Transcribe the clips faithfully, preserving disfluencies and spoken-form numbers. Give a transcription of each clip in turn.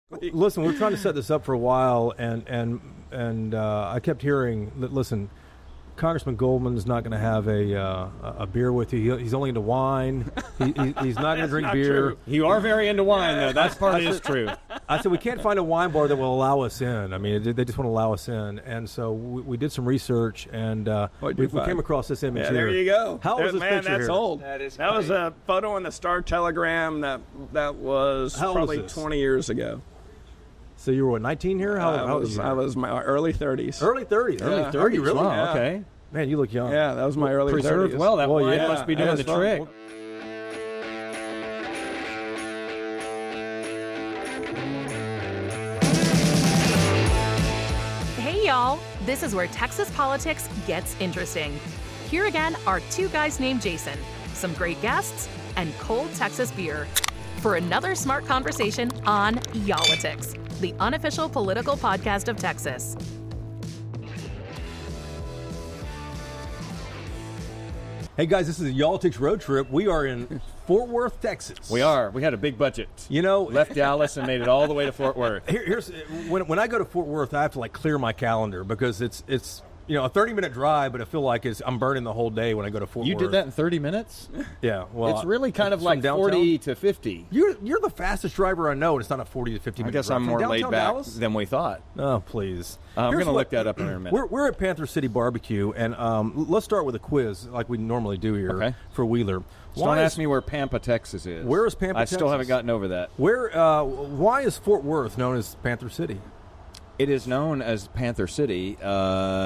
Listen, we're trying to set this up for a while, and and and uh, I kept hearing, listen, Congressman Goldman is not going to have a uh, a beer with you. He, he's only into wine. He, he, he's not going to drink not beer. True. You are very into wine, though. That's part is true. I said, we can't find a wine bar that will allow us in. I mean, they just want to allow us in. And so we, we did some research, and uh, we, we came across this image yeah, here. There you go. How there, old is this man, picture that's here? old. That is That was a photo in the Star Telegram that that was How old probably is this? twenty years ago. So you were, what, nineteen here? How, I, how was, was I was my early thirties. Early thirties. Yeah. Early thirties. Really? Wow, Yeah. okay. Man, you look young. Yeah, that was my early Preserved thirties. well. That Well, wine yeah, must be that doing was the fun. trick. Hey, y'all. This is where Texas politics gets interesting. Here again are two guys named Jason, some great guests, and cold Texas beer for another smart conversation on Y'all-itics, the unofficial political podcast of Texas. Hey, guys, this is a Y'all-itics road trip. We are in Fort Worth, Texas. We are. We had a big budget. You know, Left Dallas and made it all the way to Fort Worth. Here, here's when when I go to Fort Worth, I have to like clear my calendar because it's it's you know a thirty minute drive, but I feel like it's I'm burning the whole day when I go to Fort You Worth. did that in thirty minutes? Yeah. Well, It's really kind of from like downtown? forty to fifty. You're you're the fastest driver I know, and it's not a forty to fifty I minute guess drive. I'm From more downtown laid back Dallas? than we thought. Oh, please. Uh, I'm Here's going to what- look that up in a minute. We're, we're at Panther City Barbecue, and um, let's start with a quiz like we normally do here Okay. for Wheeler. So don't ask me where Pampa, Texas is. Where is Pampa, I still Texas? haven't gotten over that. Where? Uh, why is Fort Worth known as Panther City? It is known as Panther City. Uh,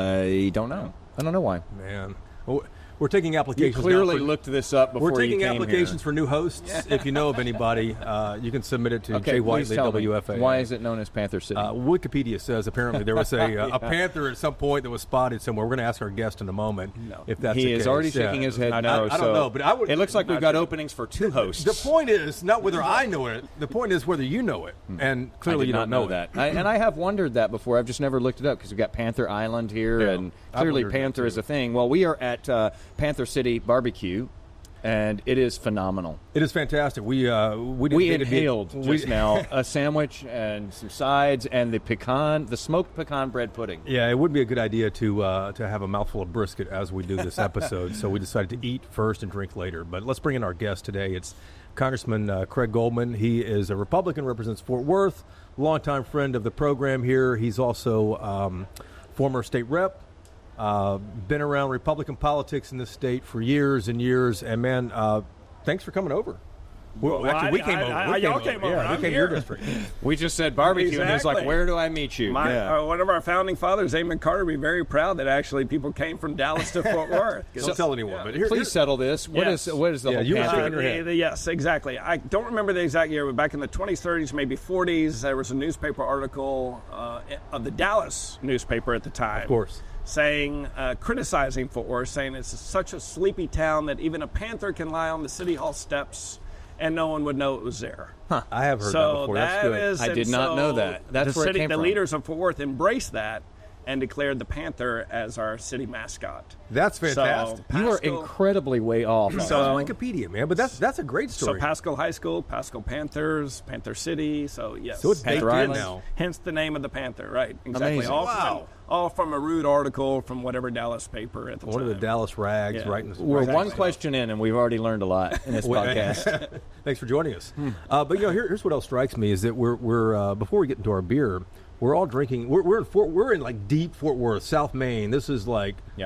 I don't know. I don't know why. Man, Well, we're taking You applications. now clearly for- looked this up before We're taking you came applications here. for new hosts. If you know of anybody, uh, you can submit it to Okay, Jay please Whiteley, tell me. W F A. Why is it known as Panther City? Uh, Wikipedia says apparently there was a, uh, a panther at some point that was spotted somewhere. We're going to ask our guest in a moment No. if that's he the is case. already Yeah. shaking his head I, no. I, I so don't know, but I would. It looks like we've not got sure. openings for two hosts. The point is not whether I know it. The point is whether you know it, and I clearly did you not don't know know that. it. I, and I have wondered that before. I've just never looked it up because we've got Panther Island here, Yeah, and I clearly wondered that Panther too. is a thing. Well, we are at uh, Panther City Barbecue, and it is phenomenal. It is fantastic. We uh, we, didn't We think it'd be- inhaled we- just now a sandwich and some sides and the pecan, the smoked pecan bread pudding. Yeah, it would be a good idea to uh, to have a mouthful of brisket as we do this episode. So we decided to eat first and drink later. But let's bring in our guest today. It's Congressman uh, Craig Goldman. He is a Republican, represents Fort Worth, longtime friend of the program here. He's also um, former state rep. Uh, been around Republican politics in this state for years and years. And man, uh, thanks for coming over. Well, Well, actually, I- we came I- over. I- we y'all came over. Yeah, we I'm came to your here. district. We just said barbecue, and he's like, Exactly. "Where do I meet you?" My, yeah. uh, one of our founding fathers, Amon Carter, would be very proud that actually people came from Dallas to Fort Worth. Don't tell anyone. But here, Please here- settle this. What is Yes. what is the Yeah, whole you were Panther? shaking your head. Uh, the- yes, exactly. I don't remember the exact year, but back in the twenties, thirties, maybe forties, there was a newspaper article uh, of the Dallas newspaper at the time. Of course. Saying, uh, criticizing Fort Worth, saying it's such a sleepy town that even a panther can lie on the city hall steps and no one would know it was there. I have heard that So before. That's that good. is, I and did not so know that. That's the where it city, came the from. leaders of Fort Worth embraced that and declared the panther as our city mascot. That's fantastic. So, You are Pascal- incredibly way off. on That's So- Wikipedia, man. But that's that's a great So story. Pascal High School, Pascal Panthers, Panther City. So yes, So it's baked Panther in Island. now. hence the name of the Panther, right? Exactly. Amazing. All Wow. From, all from a rude article from whatever Dallas paper at the One time. of the Dallas rags, Yeah. right? In the, We're right one question in, and we've already learned a lot in this Well, podcast. Thanks for joining us. Uh, but you know, here, here's what else strikes me is that we're we're uh, before we get into our beer, we're all drinking. We're we're in Fort, we're in like deep Fort Worth, South Maine. This is like Yeah.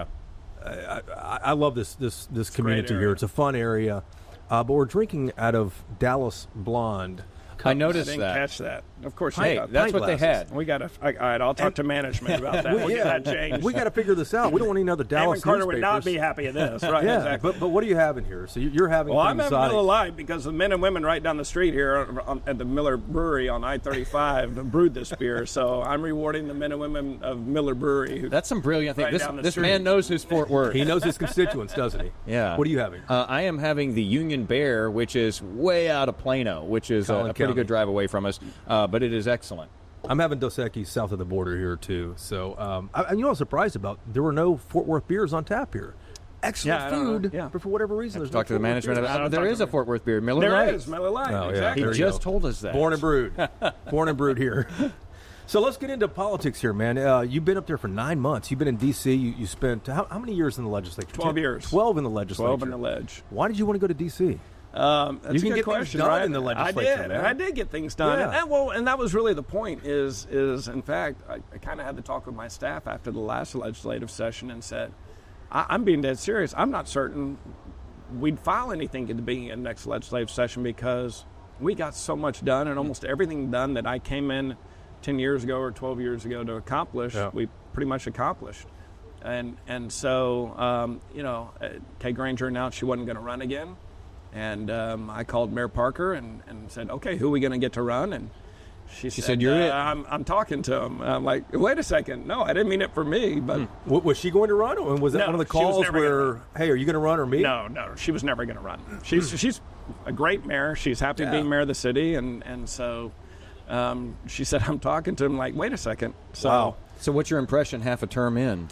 I, I, I love this this this great community area. here. It's a fun area, uh, but we're drinking out of Dallas Blonde. I I noticed didn't that. catch that. Of course, you Hey, got that's pint what they glasses. had. We got to. All right, I'll talk to management about that. We'll get that changed. we got to figure this out. We don't want any other Amon Dallas Carter would not newspapers. be happy at this, right? Yeah, exactly. but but what are you having here? So you- you're having Well, pretty I'm having exotic. Miller Lite because the men and women right down the street here on, at the Miller Brewery on I thirty-five brewed this beer. So I'm rewarding the men and women of Miller Brewery. Who, That's some brilliant thing. Right This, down the this street. man knows his Fort Worth. He knows his constituents, doesn't he? Yeah. What are you having? Uh, I am having the Union Bear, which is way out of Plano, which is a, Collin a pretty County. good drive away from us, uh, but it is excellent. I'm having Dos Equis south of the border here too. So, um, I, and you know, what I was surprised about there were no Fort Worth beers on tap here. excellent Yeah, I don't know. food, Yeah. but for whatever reason, there's Talk no to the Fort Worth management beer. of I don't There talk is to a them. Fort Worth beer, Miller There Lite. is Miller Lite. Oh, yeah. exactly. He There you just go. told us that. Born and brewed. Born and brewed here. So let's get into politics here, man. Uh, you've been up there for nine months. You've been in D C. You, you spent how, how many years in the legislature? Twelve years. Twelve in the legislature. Twelve in the ledge. Why did you want to go to D C? Um, that's You a can good get things question, done right? in the legislature, I did. man. I did get things done. Yeah. And, and, well, and that was really the point. Is is in fact, I, I kind of had the talk with my staff after the last legislative session and said, I, I'm being dead serious. I'm not certain we'd file anything at the beginning of the next legislative session because we got so much done and almost everything done that I came in ten years ago or twelve years ago to accomplish. Yeah. We pretty much accomplished. And and so, um, you know, uh, Kay Granger announced she wasn't going to run again. And um, I called Mayor Parker and, and said, okay, who are we going to get to run? And she, She said, said, "You're uh, it." I'm, I'm talking to him. I'm like, wait a second. No, I didn't mean it for me. But W- was she going to run, or was that No, one of the she was calls never gonna where, run. hey, are you going to run or me? no, no, she was never going to run. She's she's a great mayor. She's happy Yeah. being mayor of the city. And, and so um, she said, I'm talking to him. Like, wait a second. So. Wow. So what's your impression half a term in?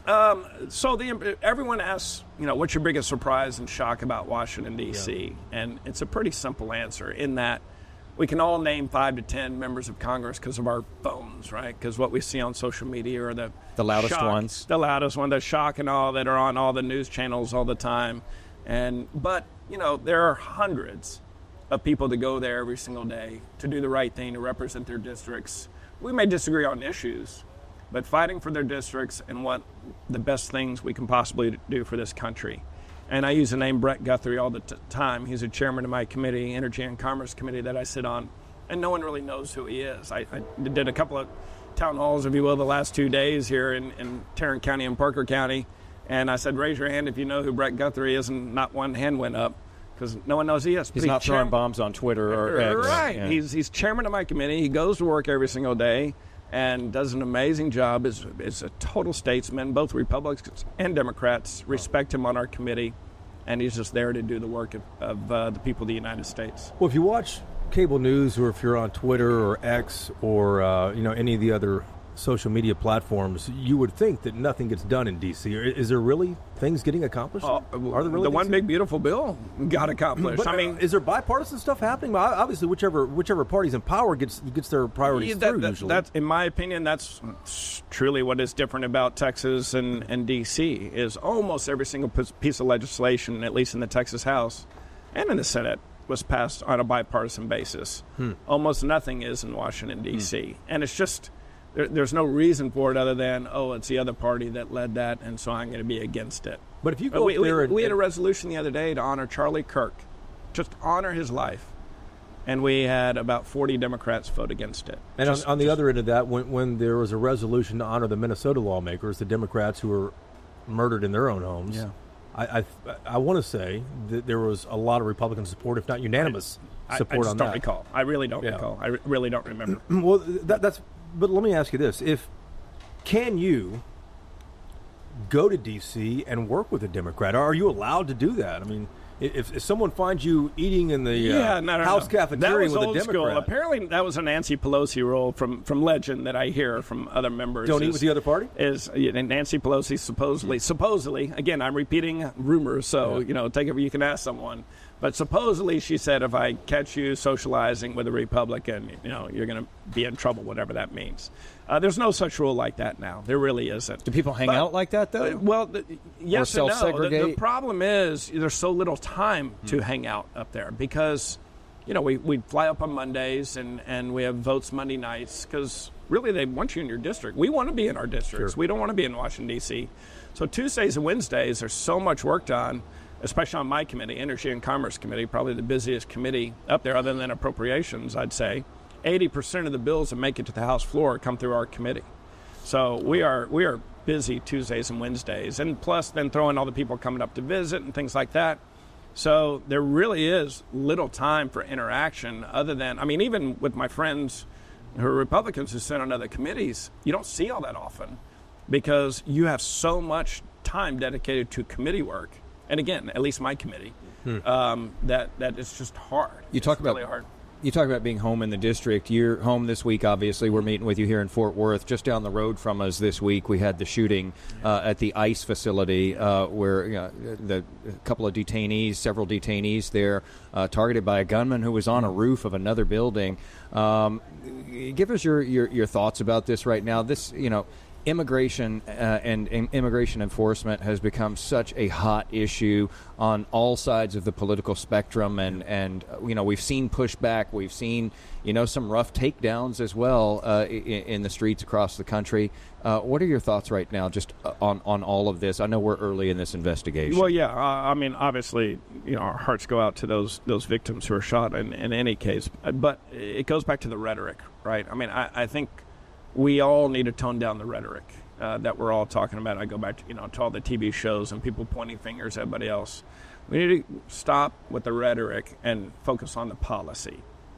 So the everyone asks, you know, what's your biggest surprise and shock about Washington, D C? And it's a pretty simple answer in that we can all name five to ten members of Congress because of our phones, right? Because what we see on social media are the The loudest shock- ones. the loudest one, the shock and all that are on all the news channels all the time. And but you know, there are hundreds of people that go there every single day to do the right thing, to represent their districts. We may disagree on issues, but fighting for their districts and what the best things we can possibly do for this country. And I use the name Brett Guthrie all the t- time. He's a chairman of my committee, Energy and Commerce Committee, that I sit on, and no one really knows who he is. I, I did a couple of town halls, if you will, the last two days here in, in Tarrant County and Parker County, and I said, raise your hand if you know who Brett Guthrie is, and not one hand went up, because no one knows who he is. He's But not throwing chairman- bombs on Twitter or X. Right. Yeah. He's he's chairman of my committee. He goes to work every single day and does an amazing job. Is is a total statesman. Both Republicans and Democrats respect him on our committee, and he's just there to do the work of, of uh, the people of the United States. Well, if you watch cable news, or if you're on Twitter or X or uh, you know any of the other social media platforms, you would think that nothing gets done in D C. Is there really things getting accomplished? Uh, Are there really the one things- big beautiful bill got accomplished. But, I mean, uh, is there bipartisan stuff happening? Well, obviously, whichever whichever party's in power gets gets their priorities Yeah, that- through. that- usually, That's, in my opinion, that's truly what is different about Texas and, and D C is almost every single p- piece of legislation, at least in the Texas House and in the Senate, was passed on a bipartisan basis. Hmm. Almost nothing is in Washington, D C And it's just, there, there's no reason for it other than, oh, it's the other party that led that, and so I'm going to be against it. But if you But go we, up we, there and, we had a resolution the other day to honor Charlie Kirk, just honor his life. And we had about forty Democrats vote against it. and Just- on, on the just- other end of that, when when there was a resolution to honor the Minnesota lawmakers, the Democrats who were murdered in their own homes, Yeah. I I, I want to say that there was a lot of Republican support, if not unanimous I, I support just on don't that. recall. I really don't Yeah. recall. I re- really don't remember. Well, that, that's. But let me ask you this: If can you go to D C and work with a Democrat? Are you allowed to do that? I mean, if, if someone finds you eating in the yeah, uh, no, no, house no. cafeteria that was with old a Democrat, School. Apparently, that was a Nancy Pelosi rule from, from legend that I hear from other members. don't eat is- with the other party. Is yeah, Nancy Pelosi supposedly, supposedly, again, I'm repeating rumors, so, Yeah. you know, take it, you can ask someone. But supposedly she said, if I catch you socializing with a Republican, you know, you're going to be in trouble, whatever that means. Uh, there's no such rule like that now. There really isn't. Do people hang But- out like that, though? Uh, well, the, yes and no. The, the self-segregate? problem is there's so little time Hmm. to hang out up there because, you know, we, we fly up on Mondays and, and we have votes Monday nights because really they want you in your district. We want to be in our districts. Sure. We don't want to be in Washington, D C So Tuesdays and Wednesdays, there's so much work done, especially on my committee, Energy and Commerce Committee, probably the busiest committee up there other than appropriations, I'd say. eighty percent of the bills that make it to the House floor come through our committee. So we are we are busy Tuesdays and Wednesdays, and plus then throwing all the people coming up to visit and things like that. So there really is little time for interaction other than, I mean, even with my friends who are Republicans who sit on other committees, you don't see all that often because you have so much time dedicated to committee work. And again, at least my committee, um, that, that it's just hard. You talk It's about really hard. You talk about being home in the district. You're home this week, obviously. We're meeting with you here in Fort Worth. Just down the road from us this week, we had the shooting uh, at the ICE facility uh, where you know, the a couple of detainees, several detainees there, uh, targeted by a gunman who was on a roof of another building. Um, give us your, your, your thoughts about this right now. This, you know, Immigration uh, and, and immigration enforcement has become such a hot issue on all sides of the political spectrum, and, and uh, you know we've seen pushback, we've seen you know some rough takedowns as well uh, in, in the streets across the country. Uh, what are your thoughts right now, just on on all of this? I know we're early in this investigation. Well, yeah, uh, I mean, obviously, you know, our hearts go out to those those victims who are shot in, in any case, but it goes back to the rhetoric, right? I mean, I, I think. We all need to tone down the rhetoric uh, that we're all talking about. I go back to, you know, to all the T V shows and people pointing fingers at everybody else. We need to stop with the rhetoric and focus on the policy.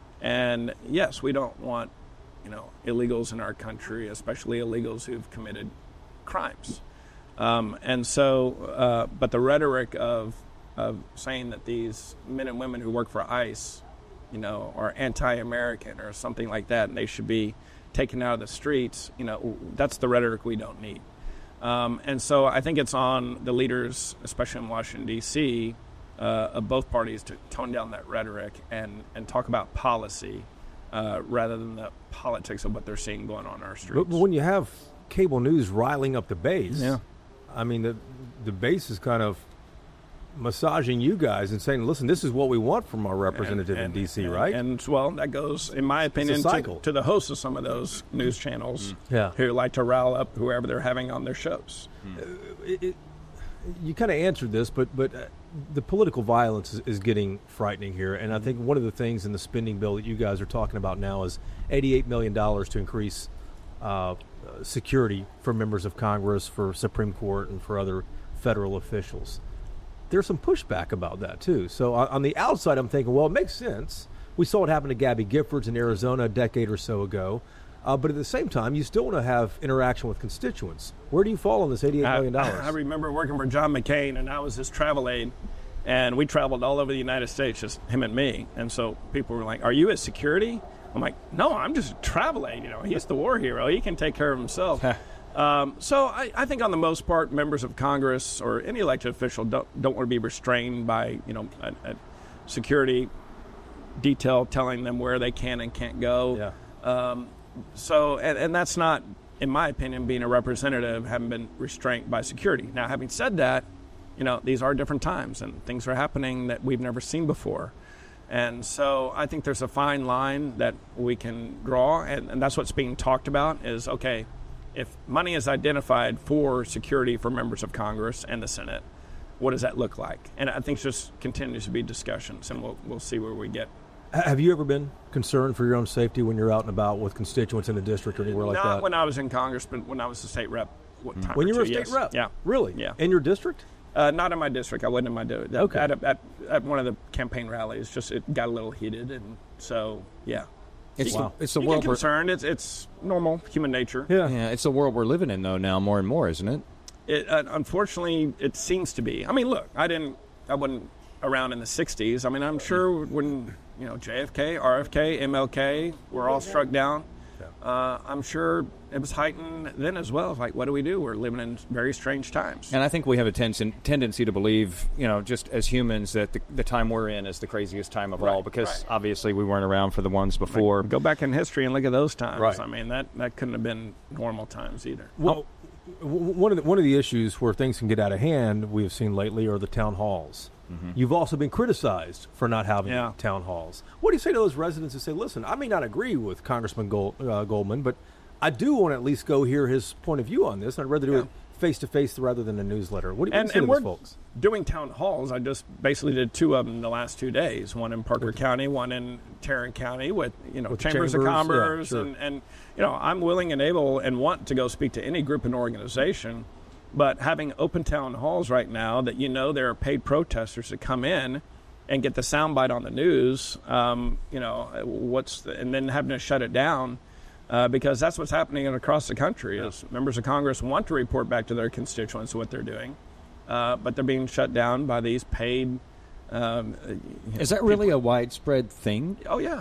And yes, we don't want, you know, illegals in our country, especially illegals who've committed crimes. Um, and so, uh, but the rhetoric of of saying that these men and women who work for ICE, you know, are anti-American or something like that, and they should be taken out of the streets, you know, that's the rhetoric we don't need. Um, and so I think it's on the leaders, especially in Washington, D C, uh, of both parties to tone down that rhetoric and, and talk about policy uh, rather than the politics of what they're seeing going on in our streets. But when you have cable news riling up the base, yeah. I mean, the, the base is kind of massaging you guys and saying, listen, this is what we want from our representative and, and, in D C, and, right? And, well, that goes, in my opinion, to, to the hosts of some of those news channels mm. yeah. who like to rile up whoever they're having on their shows. Mm. Uh, it, it, you kind of answered this, but but uh, the political violence is, is getting frightening here. And I think one of the things in the spending bill that you guys are talking about now is eighty-eight million dollars to increase uh, security for members of Congress, for Supreme Court, and for other federal officials. There's some pushback about that, too. So on the outside, I'm thinking, well, it makes sense. We saw what happened to Gabby Giffords in Arizona a decade or so ago. Uh, but at the same time, you still want to have interaction with constituents. Where do you fall on this eighty-eight million dollars? I, I remember working for John McCain, and I was his travel aide, and we traveled all over the United States, just him and me. And so people were like, are you his security? I'm like, no, I'm just a travel aide. You know, he's the war hero. He can take care of himself. Um, so I, I think on the most part, members of Congress or any elected official don't, don't want to be restrained by, you know, a, a security detail telling them where they can and can't go. Yeah. Um, so, and, and that's not, in my opinion, being a representative, having been restrained by security. Now, having said that, you know, these are different times and things are happening that we've never seen before. And so I think there's a fine line that we can draw, and, and that's what's being talked about is, okay, if money is identified for security for members of Congress and the Senate, what does that look like? And I think it just continues to be discussions, and we'll we'll see where we get. Have you ever been concerned for your own safety when you're out and about with constituents in the district or anywhere like Not that? Not when I was in Congress, but when I was a state rep. What time when you were a two, state yes. rep? Yeah. Really? Yeah. In your district? Uh, not in my district. I wasn't in my district. Okay. At, at, at one of the campaign rallies, just it got a little heated, and so, yeah. It's wow. the, it's the you world get concerned. It's it's normal human nature. Yeah. Yeah, it's the world we're living in though now, more and more, isn't it? It uh, unfortunately it seems to be. I mean, look, I didn't, I wasn't around in the sixties. I mean, I'm sure when you know J F K, R F K, M L K were all struck down. Uh, I'm sure it was heightened then as well. Like, what do we do? We're living in very strange times. And I think we have a ten- tendency to believe, you know, just as humans, that the, the time we're in is the craziest time of Right, all, because right. obviously we weren't around for the ones before. Go back in history and look at those times. Right. I mean, that, that couldn't have been normal times either. Well, w- one of the, one of the issues where things can get out of hand we have seen lately are the town halls. Mm-hmm. You've also been criticized for not having Yeah. town halls. What do you say to those residents who say, listen, I may not agree with Congressman Gold, uh, Goldman, but I do want to at least go hear his point of view on this, and I'd rather do Yeah. it face-to-face rather than a newsletter. What do you, what And, do you say and to we're those folks? doing town halls. I just basically did two of them in the last two days. One in Parker County, one in Tarrant County with, you know, With the chambers, of chambers, yeah, commerce. sure. and, and, you know, I'm willing and able and want to go speak to any group and organization. But having open town halls right now that, you know, there are paid protesters that come in and get the soundbite on the news, um, you know, what's the, and then having to shut it down. Uh, because that's what's happening across the country is members of Congress want to report back to their constituents what they're doing, uh, but they're being shut down by these paid. Um, Is that really a widespread thing? Oh, yeah.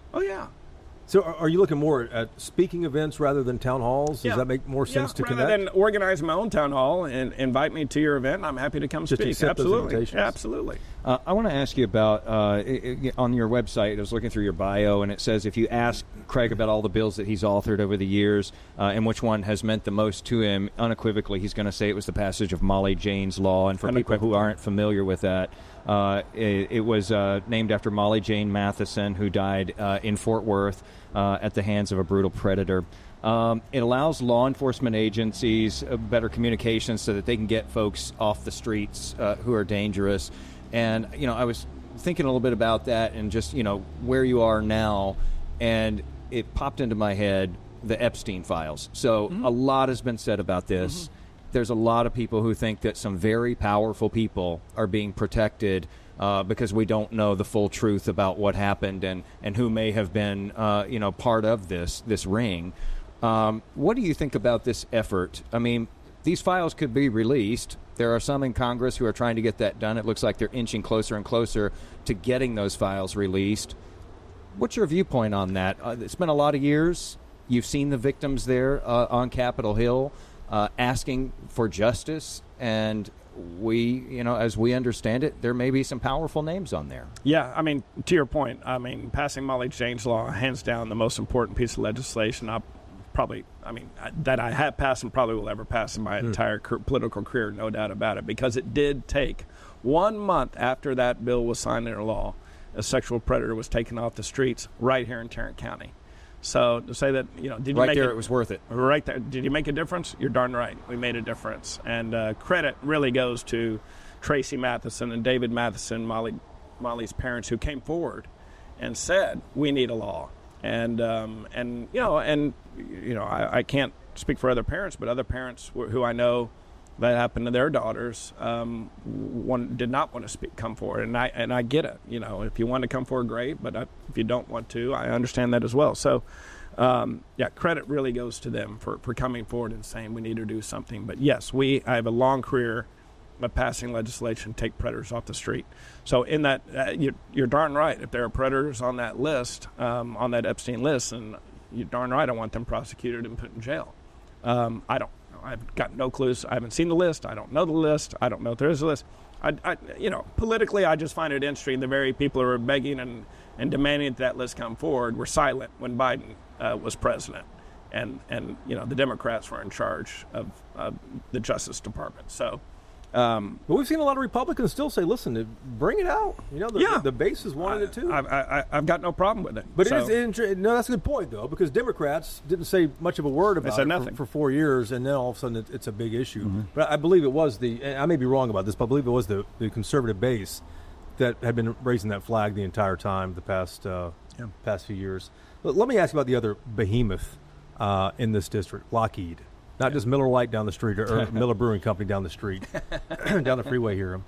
Oh, yeah. So are, are you looking more at speaking events rather than town halls? Does Yeah. that make more sense yeah, to rather connect? than organize my own town hall and invite me to your event, I'm happy to come Just speak. accept those Absolutely. invitations. Yeah, absolutely. Uh, I want to ask you about uh, i- i- on your website. I was looking through your bio, and it says if you ask Craig about all the bills that he's authored over the years uh, and which one has meant the most to him, unequivocally, he's going to say it was the passage of Molly Jane's Law. And for people who aren't familiar with that, uh, it, it was uh, named after Molly Jane Matheson, who died uh, in Fort Worth uh, at the hands of a brutal predator. Um, it allows law enforcement agencies uh, better communication so that they can get folks off the streets uh, who are dangerous. And, you know, I was thinking a little bit about that and just, you know, where you are now. And it popped into my head the Epstein files. So mm-hmm. a lot has been said about this. Mm-hmm. There's a lot of people who think that some very powerful people are being protected uh, because we don't know the full truth about what happened and, and who may have been, uh, you know, part of this, this ring. Um, what do you think about this effort? I mean, these files could be released. There are some in Congress who are trying to get that done. It looks like they're inching closer and closer to getting those files released. What's your viewpoint on that? Uh, it's been a lot of years. You've seen the victims there uh, on Capitol Hill uh, asking for justice, and we, you know, as we understand it, there may be some powerful names on there. Yeah, I mean, to your point, I mean, passing Molly Jane's Law, hands down, the most important piece of legislation I probably, I mean, that I have passed and probably will ever pass in my mm. entire career, political career, no doubt about it, because it did take one month after that bill was signed into law, a sexual predator was taken off the streets right here in Tarrant County. So to say that, you know, did you right make there, it, it was worth it. Right there, did you make a difference? You're darn right. We made a difference, and uh, credit really goes to Tracy Matheson and David Matheson, Molly, Molly's parents, who came forward and said we need a law, and um, and you know, and you know, I, I can't speak for other parents, but other parents who I know that happened to their daughters, um, one did not want to speak, come forward, and I and I get it. You know, if you want to come forward, great, but I, if you don't want to, I understand that as well. So, um, yeah, credit really goes to them for, for coming forward and saying we need to do something. But yes, we I have a long career of passing legislation to take predators off the street. So in that, uh, you're, you're darn right. If there are predators on that list, um, on that Epstein list, and you're darn right, I want them prosecuted and put in jail. Um, I don't. I've got no clues. I haven't seen the list. I don't know the list. I don't know if there is a list. I, I, you know, politically, I just find it interesting. The very people who are begging and, and demanding that that list come forward were silent when Biden uh, was president, and and you know the Democrats were in charge of uh, the Justice Department. So. Um, but we've seen a lot of Republicans still say, "Listen, bring it out." You know, the, yeah. the, the base has wanted I, it too. I, I, I've got no problem with it. But so. it is interesting. No, that's a good point though, because Democrats didn't say much of a word about said it nothing. For, for four years, and then all of a sudden it, it's a big issue. Mm-hmm. But I believe it was the. And I may be wrong about this, but I believe it was the, the conservative base that had been raising that flag the entire time the past uh, yeah. past few years. But let me ask you about the other behemoth uh, in this district, Lockheed. Not just Miller Lite down the street or, or Miller Brewing Company down the street, down the freeway here.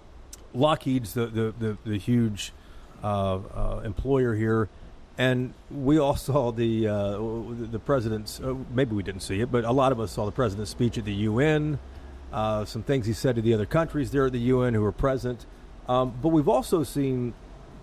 Lockheed's the the, the, the huge uh, uh, employer here, and we all saw the uh, the president's. Uh, maybe we didn't see it, but a lot of us saw the president's speech at the U N. Uh, some things he said to the other countries there at the U N who were present, um, but we've also seen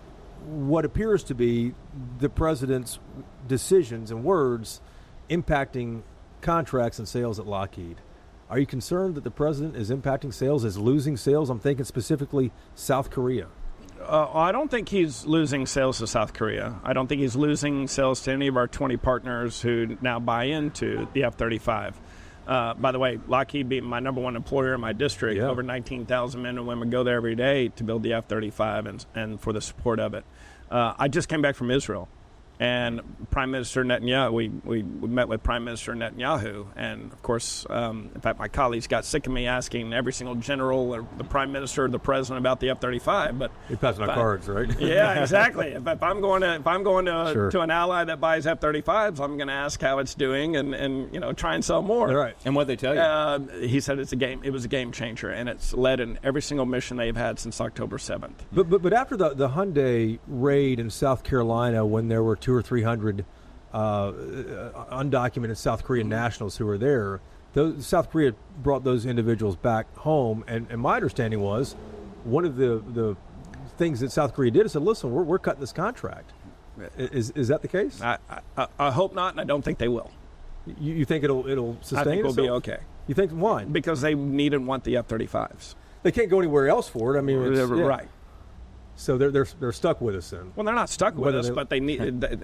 what appears to be the president's decisions and words impacting contracts and sales at Lockheed. Are you concerned that the president is impacting sales, is losing sales? I'm thinking specifically South Korea. Uh, I don't think he's losing sales to South Korea. I don't think he's losing sales to any of our twenty partners who now buy into the F thirty-five. Uh, by the way, Lockheed being my number one employer in my district, yeah. over nineteen thousand men and women go there every day to build the F thirty-five and, and for the support of it. Uh, I just came back from Israel. And Prime Minister Netanyahu, we, we, we met with Prime Minister Netanyahu. And, of course, um, in fact, my colleagues got sick of me asking every single general or the Prime Minister or the President about the F thirty-five. But you're passing out cards, right? Yeah, exactly. if, if I'm going to if I'm going to, sure. to an ally that buys F thirty-fives, I'm going to ask how it's doing and, and you know try and sell more. All right. And what they tell you? Uh, he said it's a game. It was a game changer, and it's led in every single mission they've had since October seventh. But but but after the the Hyundai raid in South Carolina, when there were two or three hundred uh, undocumented South Korean mm-hmm. nationals who were there, those, South Korea brought those individuals back home, and, and my understanding was one of the the things that South Korea did is said, listen, we're we're cutting this contract. Is is that the case? I, I, I hope not, and I don't think they will. You, you think it'll it'll sustain I think we'll be itself? okay. You think why? Because they need and want the F thirty-fives. They can't go anywhere else for it. I mean, it's, yeah. Right. So they're they're they're stuck with us then. Well, they're not stuck with Whether us, they- but they need they,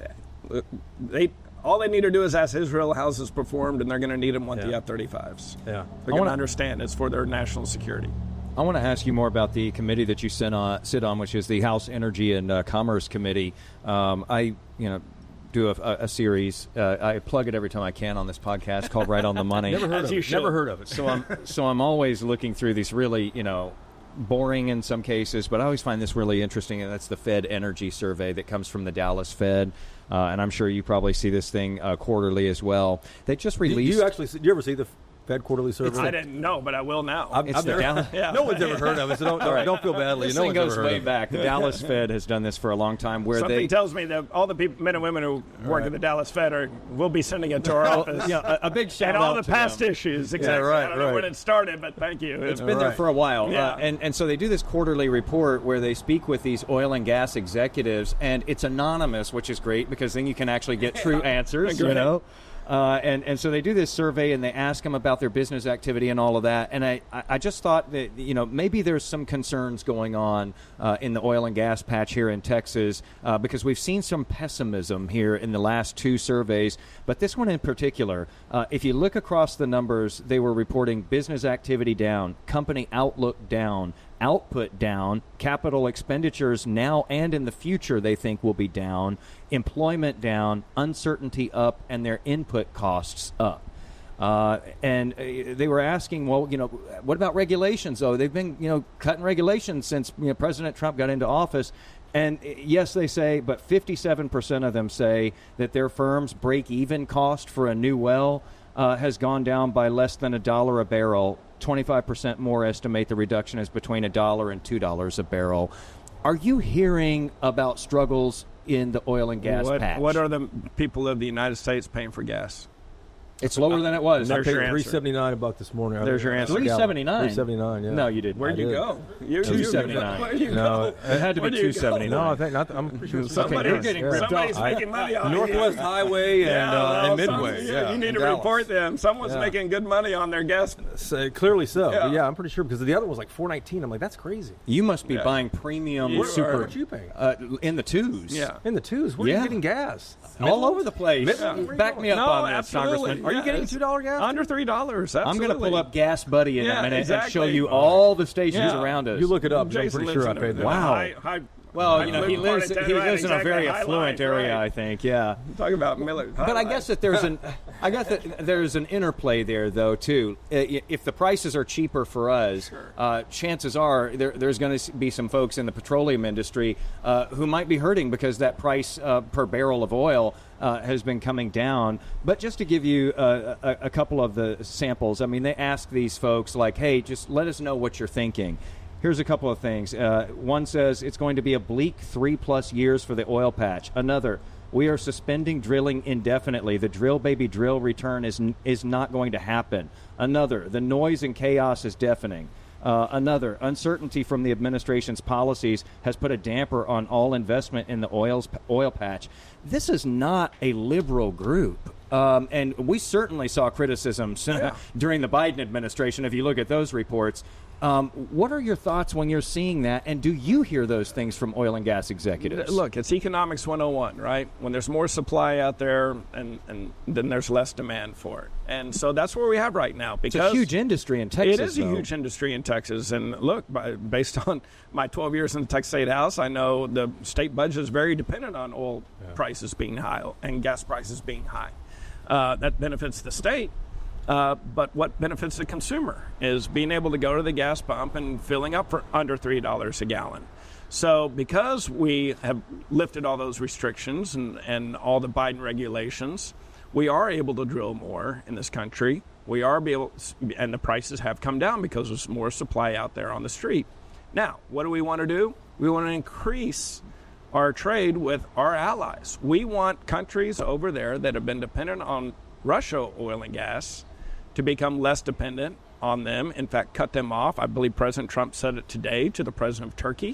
they all they need to do is ask Israel how this is performed, and they're going to need and want the Yeah. F thirty-fives. Yeah. They're I going to wanna- understand it's for their national security. I want to ask you more about the committee that you sit on, sit on which is the House Energy and uh, Commerce Committee. Um, I, you know, do a, a series. Uh, I plug it every time I can on this podcast called Right on the Money. Never heard As of you it. should. Never heard of it. So I'm so I'm always looking through these really, you know, boring in some cases, but I always find this really interesting, and that's the Fed Energy Survey that comes from the Dallas Fed. Uh, and I'm sure you probably see this thing uh, quarterly as well. They just Do released. you actually see, do you ever see the Fed quarterly survey? I didn't know, but I will now. I've, It's I've the never, Dallas- Yeah. No one's ever heard of it, so don't, don't, right. don't feel badly. This no thing one's goes ever heard way of it. back. The Dallas Fed has done this for a long time, where Something they tells me that all the people, men and women who work at the Dallas Fed are will be sending it to our office. yeah, a, a big shout and out all the to past them. issues. Exactly. right, I don't know right. when it started, but thank you. It's It- been there Right. for a while. Yeah. Uh, and, and so they do this quarterly report where they speak with these oil and gas executives, and it's anonymous, which is great because then you can actually get true answers, you Great. know? Uh, and, and so they do this survey and they ask them about their business activity and all of that. And I, I just thought that, you know, maybe there's some concerns going on uh, in the oil and gas patch here in Texas uh, because we've seen some pessimism here in the last two surveys. But this one in particular, uh, if you look across the numbers, they were reporting business activity down, company outlook down, output down, capital expenditures now and in the future they think will be down, employment down, uncertainty up, and their input costs up. Uh, and uh, they were asking, well, you know, what about regulations, though? They've been, you know, cutting regulations since, you know, President Trump got into office. And uh, yes, they say, but fifty-seven percent of them say that their firm's break-even cost for a new well uh, has gone down by less than a dollar a barrel. twenty-five percent more estimate the reduction is between a dollar and two dollars a barrel. Are you hearing about struggles in the oil and gas what, patch? what are the people of the United States paying for gas? It's lower than it was. I There's paid your answer. three seventy nine a buck this morning. There's your answer. three seventy-nine. Three seventy nine. Yeah. No, you didn't. Where'd I you did. go? You, two you- seventy-nine. Where'd you No, go? It had to be Where do you go? two seventy-nine. No, I think not. I'm pretty sure. it's Somebody, you're getting ripped somebody's off. making money on Northwest you. Highway and, Yeah, uh, well, and some- Midway. yeah, Yeah, you need in to Dallas. report them. Someone's Yeah. making good money on their gas. So, clearly so. Yeah. But yeah, I'm pretty sure because the other one was like four nineteen. I'm like, that's crazy. You must be Yeah. buying premium You super. are. What you paying? Uh, in the twos. Yeah. In the twos. Where are Yeah. you getting gas? All over the place. Midland? Back me up No, on this, absolutely. Congressman. Are you Yeah, getting it's two dollar gas? Under three dollars. I'm going to pull up Gas Buddy in Yeah, a minute and show exactly. you all the stations Yeah. around us. You look it up. I'm Jason pretty lives sure I in paid a- that. Wow. high- high- Well, high you know, he blue lives part of he town, lives in a exactly, very high affluent life, area, right. I think. Yeah. Talk about Miller. But I guess that there's an, I got that there's an interplay there though too. I- If the prices are cheaper for us, uh, chances are there, there's going to be some folks in the petroleum industry uh, who might be hurting because that price uh, per barrel of oil uh, has been coming down. But just to give you uh, a, a couple of the samples, I mean, they ask these folks like, "Hey, just let us know what you're thinking." Here's a couple of things. Uh, one says it's going to be a bleak three-plus years for the oil patch. Another, we are suspending drilling indefinitely. The drill, baby, drill return is n- is not going to happen. Another, the noise and chaos is deafening. Uh, another, uncertainty from the administration's policies has put a damper on all investment in the oil's, oil patch. This is not a liberal group. Um, and we certainly saw criticisms Yeah. during the Biden administration, if you look at those reports. Um, what are your thoughts when you're seeing that, and do you hear those things from oil and gas executives? Look, it's economics one oh one, right? When there's more supply out there, and, and then there's less demand for it. And so that's where we have right now. It's Because a huge industry in Texas. It is a though. huge industry in Texas. And look, by, based on my twelve years in the Texas State House, I know the state budget is very dependent on oil prices being high and gas prices being high. Uh, that benefits the state. Uh, but what benefits the consumer is being able to go to the gas pump and filling up for under three dollars a gallon. So because we have lifted all those restrictions and, and all the Biden regulations, we are able to drill more in this country. We are be able, and the prices have come down because there's more supply out there on the street. Now, what do we want to do? We want to increase our trade with our allies. We want countries over there that have been dependent on Russia oil and gas to become less dependent on them, in fact, cut them off. I believe President Trump said it today to the president of Turkey,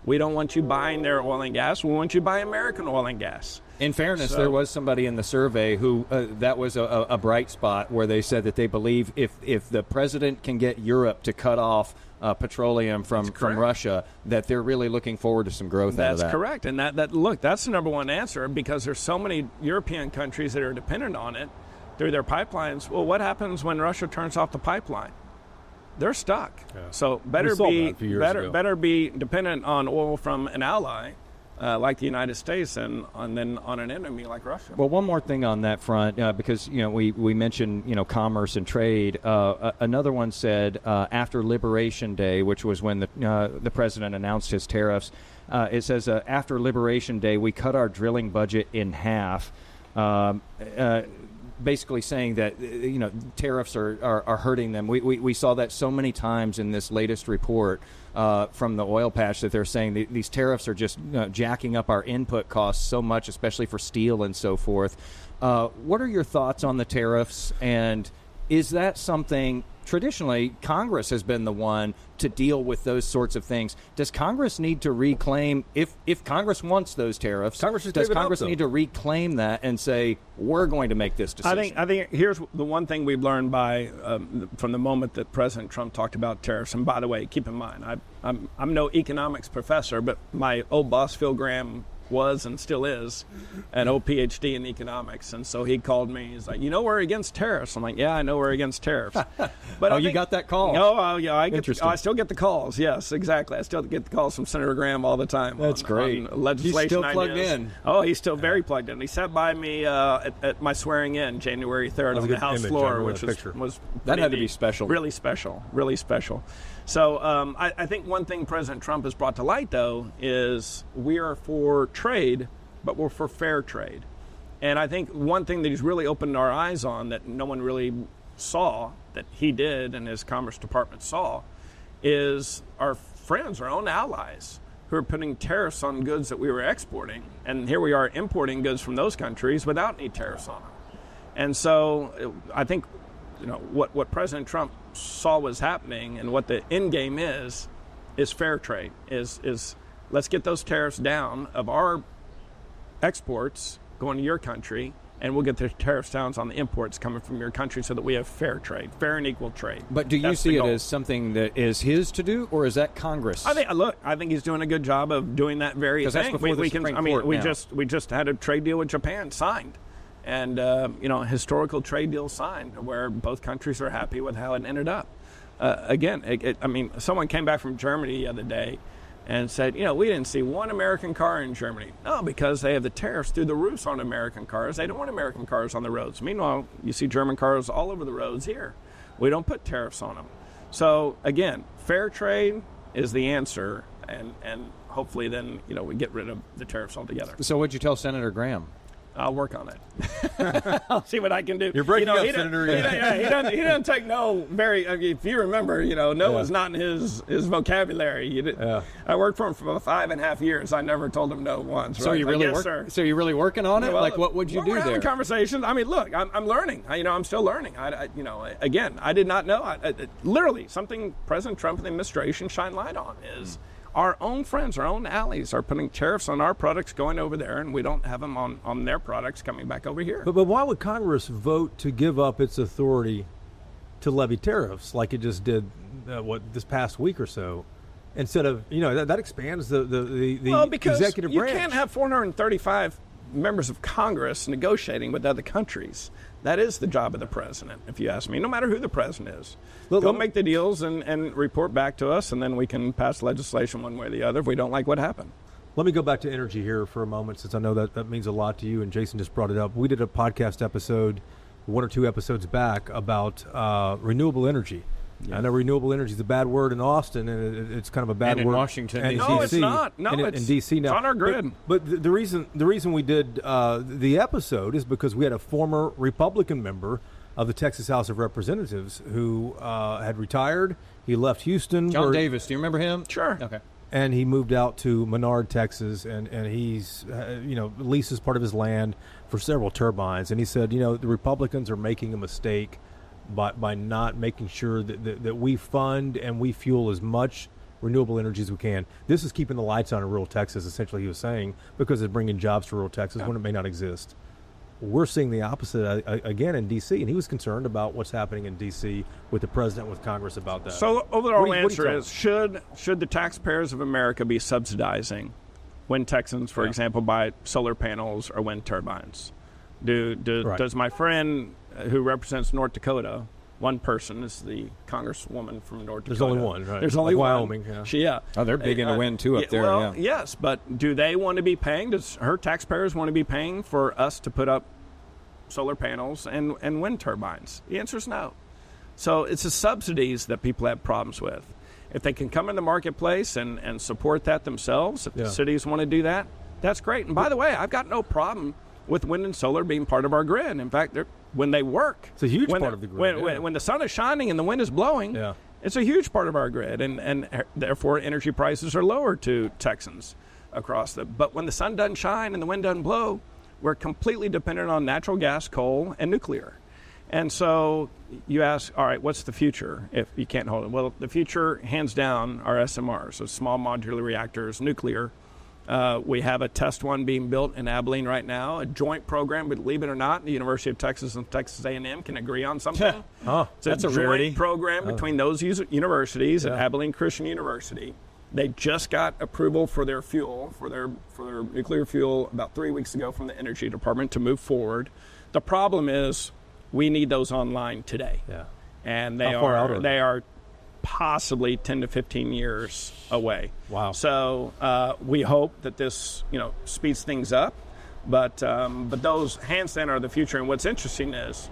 We don't want you buying their oil and gas. We want you to buy American oil and gas. In fairness, So- there was somebody in the survey who uh, that was a, a bright spot where they said that they believe if if the president can get Europe to cut off uh, petroleum from, from correct. Russia, that they're really looking forward to some growth out of That's that. correct. And that, that look, that's the number one answer because there's so many European countries that are dependent on it through their pipelines. Well, what happens when Russia turns off the pipeline? They're stuck. Yeah. So better We solved be that a few years better ago. better be dependent on oil from an ally uh, like the United States and, and then on an enemy like Russia. Well, one more thing on that front, uh, because you know we, we mentioned you know commerce and trade. Uh, a- another one said uh, after Liberation Day, which was when the uh, the president announced his tariffs. Uh, it says uh, after Liberation Day, we cut our drilling budget in half. Um, uh, basically saying that uh, you know tariffs are, are, are hurting them. We, we we saw that so many times in this latest report uh, from the oil patch that they're saying the, these tariffs are just uh, jacking up our input costs so much, especially for steel and so forth. Uh, what are your thoughts on the tariffs, and is that something? Traditionally, Congress has been the one to deal with those sorts of things. Does Congress need to reclaim, if if Congress wants those tariffs, Congress should does give it up, Congress though. need to reclaim that and say, we're going to make this decision? I think I think here's the one thing we've learned by um, from the moment that President Trump talked about tariffs. And by the way, keep in mind, I, I'm I'm no economics professor, but my old boss Phil Graham was and still is an old P H D in economics, and so he called me. He's like, "You know, we're against tariffs." I'm like, "Yeah, I know we're against tariffs." But Oh, I you think- got that call? No, oh, yeah, I get. Interesting. I still get the calls. Yes, exactly. I still get the calls from Senator Graham all the time. That's on, great. on legislation He's still plugged ideas. in. Oh, he's still very plugged in. He sat by me uh, at, at my swearing in January third That was on a the good House image. I floor, remember which that was, picture. was That had to pretty be neat. special. Really special. Really special. So um, I, I think one thing President Trump has brought to light, though, is we are for trade, but we're for fair trade. And I think one thing that he's really opened our eyes on that no one really saw, that he did and his Commerce Department saw, is our friends, our own allies, who are putting tariffs on goods that we were exporting. And here we are importing goods from those countries without any tariffs on them. And so it- I think you know what, what President Trump saw was happening and what the end game is, is fair trade, is, is let's get those tariffs down of our exports going to your country, and we'll get the tariffs down on the imports coming from your country so that we have fair trade, fair and equal trade. But do you That's the see it goal. as something that is his to do, or is that Congress? I think look, I think he's doing a good job of doing that very 'Cause that's thing. before we, the we can, Supreme I mean, Court we now. just we just had a trade deal with Japan signed, and uh, you know, historical trade deal signed where both countries are happy with how it ended up. Uh, again, it, it, I mean, someone came back from Germany the other day and said, you know, we didn't see one American car in Germany. No, because they have the tariffs through the roofs on American cars. They don't want American cars on the roads. Meanwhile, you see German cars all over the roads here. We don't put tariffs on them. So, again, fair trade is the answer, and, and hopefully then, you know, we get rid of the tariffs altogether. So what'd you tell Senator Graham? I'll work on it. I'll see what I can do. You're breaking you know, up, he Senator. Doesn't, he, doesn't- yeah, he doesn't. He doesn't take no very. I mean, if you remember, you know, no Yeah. was not in his his vocabulary. You did, Yeah. I worked for him for five and a half years. I never told him no once. So right? you Like, really yes, work, sir. So you're really working on it? Well, like what would you well, do we're having there? Conversations. I mean, look, I'm, I'm learning. I, you know, I'm still learning. I, I you know, again, I did not know. I, I, literally, something President Trump and the administration shine light on is our own friends, our own allies are putting tariffs on our products going over there, and we don't have them on, on their products coming back over here. But, but why would Congress vote to give up its authority to levy tariffs like it just did, uh, what, this past week or so? Instead of, you know, that, that expands the, the, the, the well, because executive you branch. can't have four hundred thirty-five members of Congress negotiating with other countries. That is the job of the president, if you ask me, no matter who the president is. Look, Go let me- make the deals and, and report back to us, and then we can pass legislation one way or the other if we don't like what happened. Let me go back to energy here for a moment, since I know that that means a lot to you, and Jason just brought it up. We did a podcast episode one or two episodes back about uh, renewable energy. I know renewable energy is a bad word in Austin, and it, it's kind of a bad And in word. Washington, and D C. No, it's not. No, and in- it's- in D C now. it's on our grid. But, but the, the reason the reason we did uh, the episode is because we had a former Republican member of the Texas House of Representatives who uh, had retired. He left Houston. John where- Davis, do you remember him? Sure. Okay. and he moved out to Menard, Texas, and and he's uh, you know leases part of his land for several turbines. And he said, you know, the Republicans are making a mistake by by not making sure that that, that we fund and we fuel as much renewable energy as we can. This is keeping the lights on in rural Texas, essentially, he was saying, because it's bringing jobs to rural Texas yeah. when it may not exist. We're seeing the opposite uh, again in D C, and he was concerned about what's happening in D C with the president, with Congress about that. So overall you, answer is, should should the taxpayers of America be subsidizing when Texans, for yeah. example, buy solar panels or wind turbines? Do, do right. Does my friend who represents North Dakota, one person is the congresswoman from North Dakota. There's only one, right? There's only like one. Wyoming, yeah. She, yeah. Oh, they're big uh, into wind, too, up yeah, there. Well, yeah. yes, but do they want to be paying? Does her taxpayers want to be paying for us to put up solar panels and, and wind turbines? The answer is no. So it's the subsidies that people have problems with. If they can come in the marketplace and, and support that themselves, if yeah. the cities want to do that, that's great. And by the way, I've got no problem with wind and solar being part of our grid. In fact, when they work, it's a huge when part the, of the grid. When, yeah. when, when the sun is shining and the wind is blowing, yeah. it's a huge part of our grid, and, and therefore energy prices are lower to Texans across the. But when the sun doesn't shine and the wind doesn't blow, we're completely dependent on natural gas, coal, and nuclear. And so you ask, all right, what's the future if you can't hold it? Well, the future, hands down, are S M Rs, so small modular reactors, nuclear. Uh, we have a test one being built in Abilene right now, a joint program, but believe it or not, the University of Texas and Texas A and M can agree on something. oh, it's a that's a joint rarity. program oh. between those us- universities yeah. and Abilene Christian University. They just got approval for their fuel, for their for their nuclear fuel, about three weeks ago from the Energy Department to move forward. The problem is we need those online today. Yeah. And they How far are out are they? they are possibly ten to fifteen years away. Wow. So uh, we hope that this, you know, speeds things up. But um, but those hands down are the future. And what's interesting is,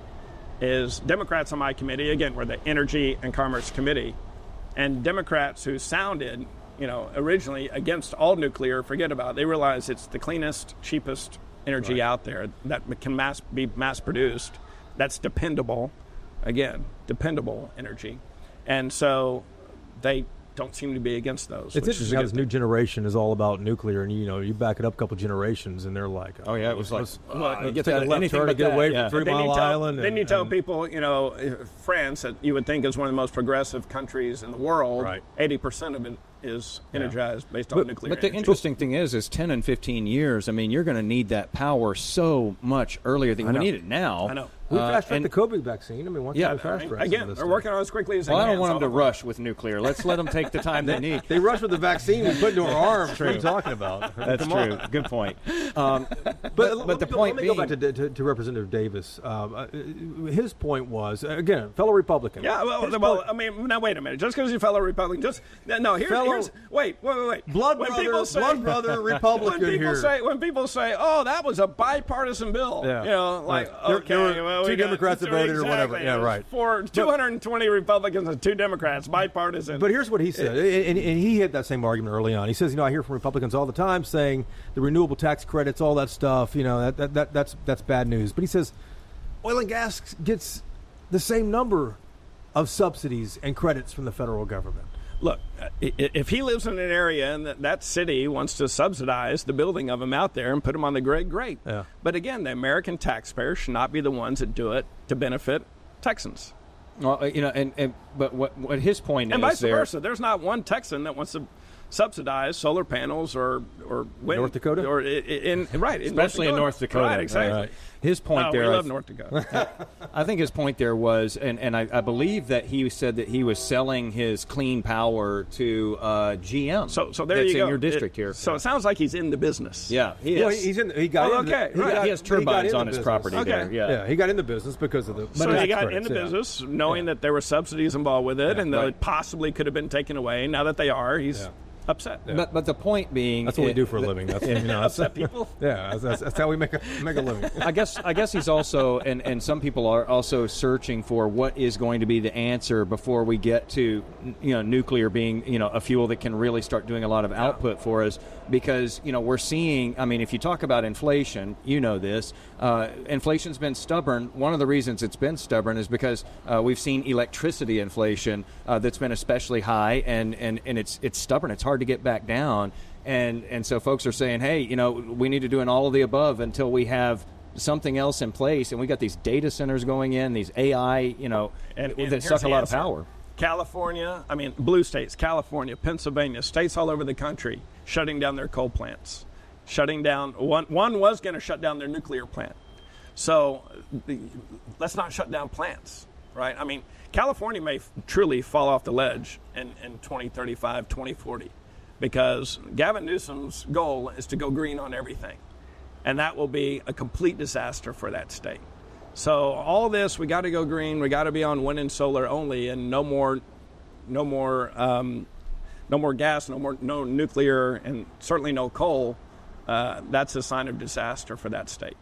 is Democrats on my committee, again, we're the Energy and Commerce Committee, and Democrats who sounded, you know, originally against all nuclear, forget about it. They realize it's the cleanest, cheapest energy right. out there that can mass be mass produced. That's dependable, again, dependable energy. And so they don't seem to be against those. It's interesting how this new generation is all about nuclear, and you know, you back it up a couple generations, and they're like, "Oh yeah, it was like, well, uh, you get take that, a left anything turn to but get that. away yeah. from Three then Mile you tell, Island." Then and, you tell and, people, you know, France, that you would think is one of the most progressive countries in the world. Right. eighty percent of it is energized yeah. based on but, nuclear. But the energy. interesting thing is, is ten and fifteen years. I mean, you're going to need that power so much earlier than we need it now. I know. We Uh, fast tracked and- the COVID vaccine. I mean, why Yeah, can't we fast track Again, some of this they're stuff? working on it as quickly as they Well, I can. don't want them so- to rush with nuclear. Let's let them take the time they need. They rush with the vaccine we put into our arms. What are you talking about? That's Come true. on. Good point. Um, But, but, let but the me go- point let me being, go back to, to, to Representative Davis. Um, uh, his point was, again, fellow Republican. Yeah, well, His well point- I mean, now wait a minute. Just because you're a fellow Republican, just no. Here's, Fellow- here's wait, wait, wait, wait. blood when brother, people say, blood brother Republican when people here. say, when people say, oh, that was a bipartisan bill. Yeah. You know, like Right. There- okay, there were well, two we got- Democrats that voted or whatever. exactly. Yeah, right. For two hundred twenty Republicans and two Democrats, bipartisan. But here's what he said, and, and he had that same argument early on. He says, you know, I hear from Republicans all the time saying the renewable tax credits, all that stuff, you know, that, that, that that's that's bad news. But he says oil and gas gets the same number of subsidies and credits from the federal government. Look, i- if he lives in an area and that, that city wants to subsidize the building of them out there and put them on the grid, great. Yeah. But again, the American taxpayer should not be the ones that do it to benefit Texans. well, you know, and, and but what what his point And is vice there. versa. There's not one Texan that wants to subsidize solar panels or or wind, North Dakota? or in, in right, Especially in North Dakota. Right, exactly. Right. His point Oh, there, we I love th- North Dakota. I think his point there was, and, and I, I believe that he said that he was selling his clean power to uh, G M. So so there that's you go. in your district It- here. So it sounds like he's in the business. yeah, he is. Well, he's in. He got Oh, into, okay, he right. got- he has he got turbines into on his business. property Okay. there. Yeah. Yeah, he got into business because of the. So tax he got credits, into yeah. business knowing Yeah. that there were subsidies involved with it, Yeah, and that right. it possibly could have been taken away. Now that they are, he's Yeah. upset. But but the point being, That's what we it- do for a living. That's you know, that's, Upset people. yeah, that's, that's how we make a make a living. I guess I guess he's also, and, and some people are also searching for what is going to be the answer before we get to, you know, nuclear being, you know, a fuel that can really start doing a lot of output for us, because, you know, we're seeing, I mean, if you talk about inflation, you know this, uh, inflation's been stubborn. One of the reasons it's been stubborn is because uh, we've seen electricity inflation uh, that's been especially high, and, and, and it's it's stubborn. It's hard to get back down. And and so folks are saying, hey, you know, we need to do an all of the above until we have something else in place. And we got these data centers going in, these A I, you know, And- and that here's suck a the lot answer. of power. California, I mean, blue states, California, Pennsylvania, states all over the country shutting down their coal plants, shutting down. One, one was going to shut down their nuclear plant. So the, let's not shut down plants, right? I mean, California may f- truly fall off the ledge in, in twenty thirty-five, twenty forty, because Gavin Newsom's goal is to go green on everything. And that will be a complete disaster for that state. So all this, we got to go green. We got to be on wind and solar only, and no more, no more, um, no more gas, no more, no nuclear, and certainly no coal. Uh, that's a sign of disaster for that state.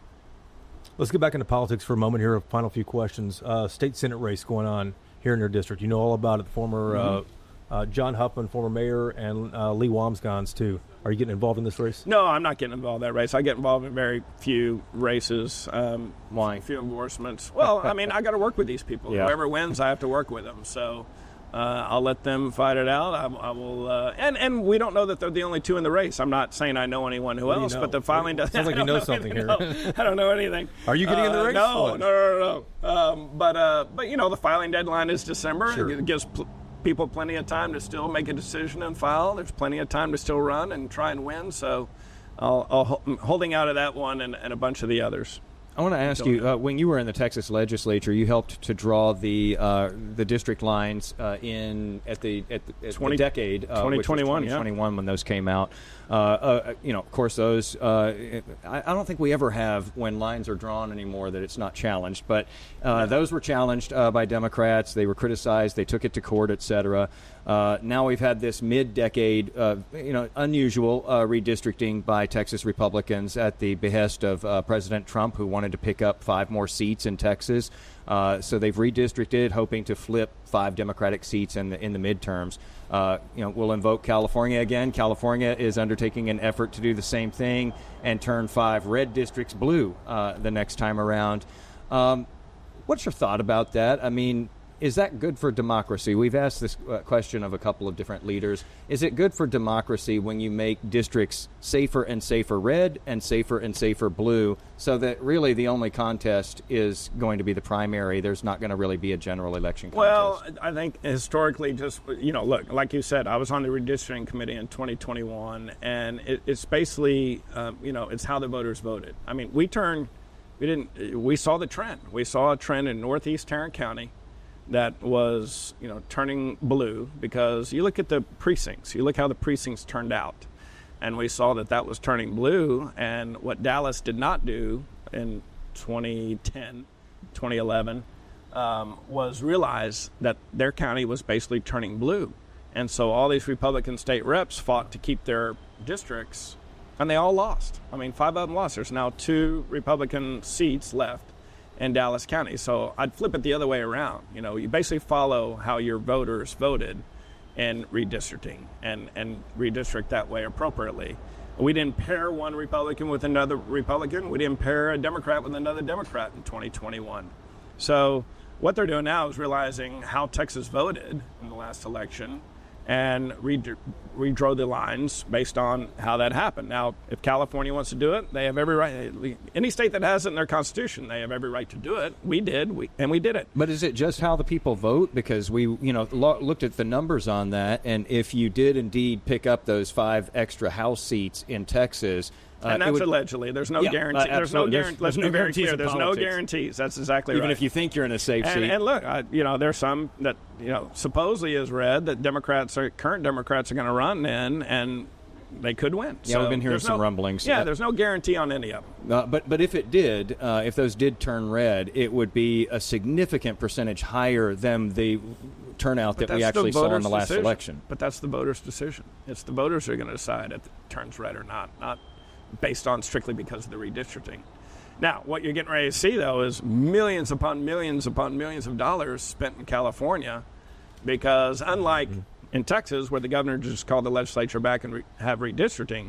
Let's get back into politics for a moment here. A final few questions. Uh, state Senate race going on here in your district. You know all about it. The former mm-hmm. uh, uh, John Huffman, former mayor, and uh, Lee Wambsgans too. Are you getting involved in this race? No, I'm not getting involved in that race. I get involved in very few races. Um, Why? Few endorsements. Well, I mean, I got to work with these people. Yeah. Whoever wins, I have to work with them. So uh, I'll let them fight it out. I, I will. Uh, and, and we don't know that they're the only two in the race. I'm not saying I know anyone who what else, do you know? but the filing does. Sounds like you know, know something here. No, I don't know anything. Are you getting uh, in the race? No, What? no, no, no. no. Um, but, uh, but, you know, the filing deadline is December. Sure. It gives pl- people plenty of time to still make a decision and file. There's plenty of time to still run and try and win. So I'll, I'll, I'm holding out of that one and, and a bunch of the others. I want to ask you, uh, when you were in the Texas legislature, you helped to draw the uh, the district lines uh, in at the at the, at twenty, the decade, uh, twenty twenty-one, twenty twenty-one, yeah. when those came out. Uh, uh, you know, of course, those. Uh, I, I don't think we ever have when lines are drawn anymore that it's not challenged. But uh, yeah. those were challenged uh, by Democrats. They were criticized. They took it to court, et cetera. Uh, now we've had this mid-decade, uh, you know, unusual uh, redistricting by Texas Republicans at the behest of uh, President Trump, who wanted to pick up five more seats in Texas. Uh, so they've redistricted, hoping to flip five Democratic seats in the in the midterms. Uh, you know, we'll invoke California again. California is undertaking an effort to do the same thing and turn five red districts blue uh, the next time around. Um, what's your thought about that? I mean, is that good for democracy? We've asked this uh, question of a couple of different leaders. Is it good for democracy when you make districts safer and safer red and safer and safer blue, so that really the only contest is going to be the primary? There's not going to really be a general election contest. Well, I think historically, just, you know, look, like you said, I was on the redistricting committee in twenty twenty-one, and it, it's basically, um, you know, it's how the voters voted. I mean, we turned, we didn't, we saw the trend. We saw a trend in Northeast Tarrant County that was, you know, turning blue, because you look at the precincts, you look how the precincts turned out, and we saw that that was turning blue. And what Dallas did not do in twenty ten, twenty eleven um, was realize that their county was basically turning blue. And so all these Republican state reps fought to keep their districts, and they all lost. I mean, five of them lost. There's now two Republican seats left in Dallas County. So I'd flip it the other way around. You know, you basically follow how your voters voted in redistricting and, and redistrict that way appropriately. We didn't pair one Republican with another Republican. We didn't pair a Democrat with another Democrat in twenty twenty-one. So what they're doing now is realizing how Texas voted in the last election and re- redraw the lines based on how that happened. Now, if California wants to do it, they have every right. Any state that has it in their constitution, they have every right to do it. We did, we, and we did it. But is it just how the people vote? Because we, you know, lo- looked at the numbers on that, and if you did indeed pick up those five extra House seats in Texas, Uh, and that's would, allegedly. There's no yeah, guarantee. Uh, there's no there's, guarantee. there's no guarantees. There's no guarantees. That's exactly Even right. Even if you think you're in a safe and, seat. And look, I, you know, there's some that, you know, supposedly is read that Democrats are current Democrats are going to run in, and they could win. Yeah, so we've been hearing some no, rumblings. Yeah, there's no guarantee on any of them. Uh, but but if it did, uh, if those did turn red, it would be a significant percentage higher than the turnout But that we that's actually the saw in voters' the last decision. election. But that's the voters' decision. It's the voters who are going to decide if it turns red or not, not based on strictly because of the redistricting. Now, what you're getting ready to see, though, is millions upon millions upon millions of dollars spent in California, because unlike mm-hmm. in Texas, where the governor just called the legislature back and re- have redistricting,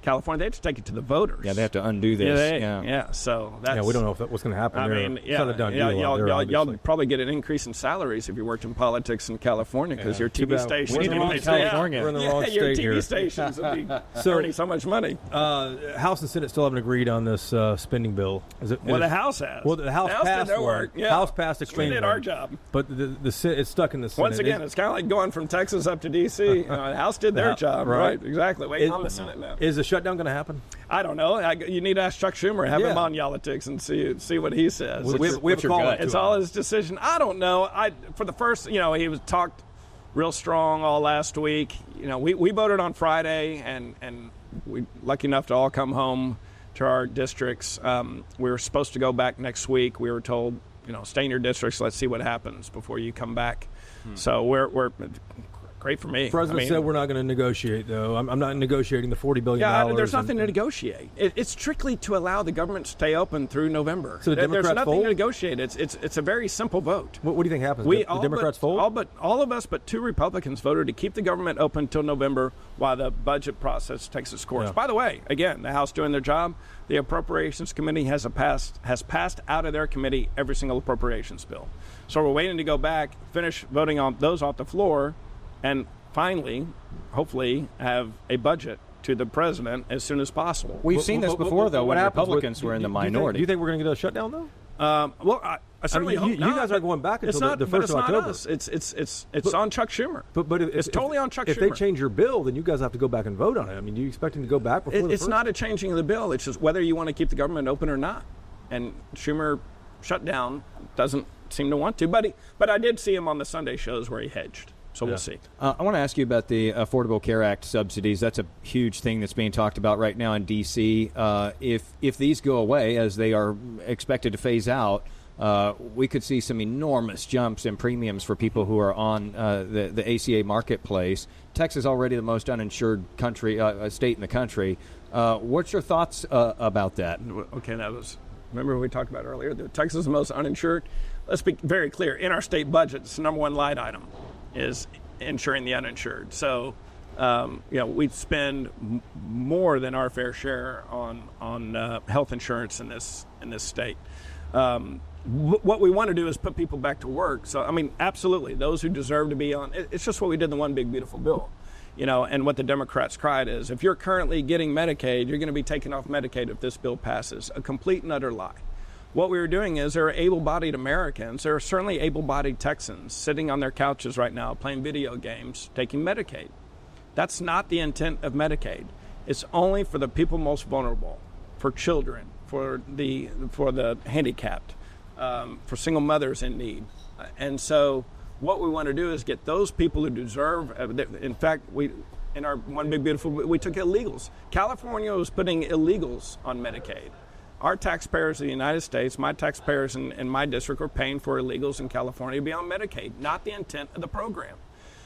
California, they have to take it to the voters. Yeah, they have to undo this. Yeah, they, yeah. yeah. So that's. Yeah, we don't know if that, what's going to happen I there. mean, It's yeah, not a done yeah, deal y'all, out there, y'all, y'all obviously. probably get an increase in salaries if you worked in politics in California because Yeah. your T Too V bad. stations. We're in the wrong yeah, state. California. We're in the yeah, wrong your state T V here. stations would be So- earning so much money. Uh, House and Senate still haven't agreed on this uh, spending bill. Is it? Well, is- the House has. Well, the House did passed their one. work. Yeah. House passed a We clean did one. our job. But the, the Sen- it's stuck in the Senate. Once again, Is- it's kind of like going from Texas up to D C You know, the House did their Yeah, job, right. right? Exactly. Waiting Is- on the Senate now. Is the shutdown going to happen? I don't know. I, you need to ask Chuck Schumer, have Yeah. him on Yolitics and see see what he says. We- It's- we have- we have what's a your call gut? up to It's him. all his decision. I don't know. I for the first, you know, he was talked real strong all last week. You know, we, we voted on Friday, and and we lucky enough to all come home to our districts. Um, we were supposed to go back next week. We were told, you know, stay in your districts. Let's see what happens before you come back. Hmm. So we're we're great for me. The president I mean, said we're not going to negotiate, though. I'm, I'm not negotiating the forty billion dollars. Yeah, there's and- nothing to negotiate. It, it's strictly to allow the government to stay open through November. So the There- Democrats there's nothing fold? to negotiate. It's it's it's a very simple vote. What, what do you think happens? We the, the all Democrats but, fold? All but all of us, but two Republicans voted to keep the government open until November while the budget process takes its course. Yeah. By the way, again, the House doing their job. The Appropriations Committee has a passed has passed out of their committee every single appropriations bill. So we're waiting to go back, finish voting on those off the floor, and finally, hopefully, have a budget to the president as soon as possible. We've What- seen this what- what- before, what- though, what when happens with- Republicans were in the do you think- minority. Do you think we're going to get a shutdown, though? Um, well, I, I certainly you- hope you not, guys are but going back it's until the- not, the but first it's of not October. us. It's it's it's it's But- on Chuck Schumer. But but if, It's if- totally if- on Chuck If they Schumer. change your bill, then you guys have to go back and vote on it. I mean, do you expect him to go back before It, the it's first? not a changing of the bill. It's just whether you want to keep the government open or not. And Schumer shut down doesn't seem to want to. But he, but I did see him on the Sunday shows where he hedged. So Yeah. we'll see. Uh, I want to ask you about the Affordable Care Act subsidies. That's a huge thing that's being talked about right now in D C. Uh, if if these go away, as they are expected to phase out, uh, we could see some enormous jumps in premiums for people who are on uh, the, the A C A marketplace. Texas is already the most uninsured country uh, state in the country. Uh, what's your thoughts uh, about that? Okay, that was, remember we talked about earlier, the Texas is the most uninsured. Let's be very clear. In our state budget, it's the number one line item is insuring the uninsured. So, um, you know, we spend m- more than our fair share on on uh, health insurance in this in this state. Um, w- what we want to do is put people back to work. So, I mean, absolutely, those who deserve to be on. It, it's just what we did in the One Big Beautiful Bill. You know, and what the Democrats cried is, if you're currently getting Medicaid, you're going to be taken off Medicaid if this bill passes. A complete and utter lie. What we were doing is there are able-bodied Americans, there are certainly able-bodied Texans sitting on their couches right now playing video games, taking Medicaid. That's not the intent of Medicaid. It's only for the people most vulnerable, for children, for the for the handicapped, um, for single mothers in need. And so what we want to do is get those people who deserve, in fact, we in our One Big Beautiful, we took illegals. California was putting illegals on Medicaid. Our taxpayers in the United States, my taxpayers in, in my district, are paying for illegals in California to be on Medicaid, not the intent of the program.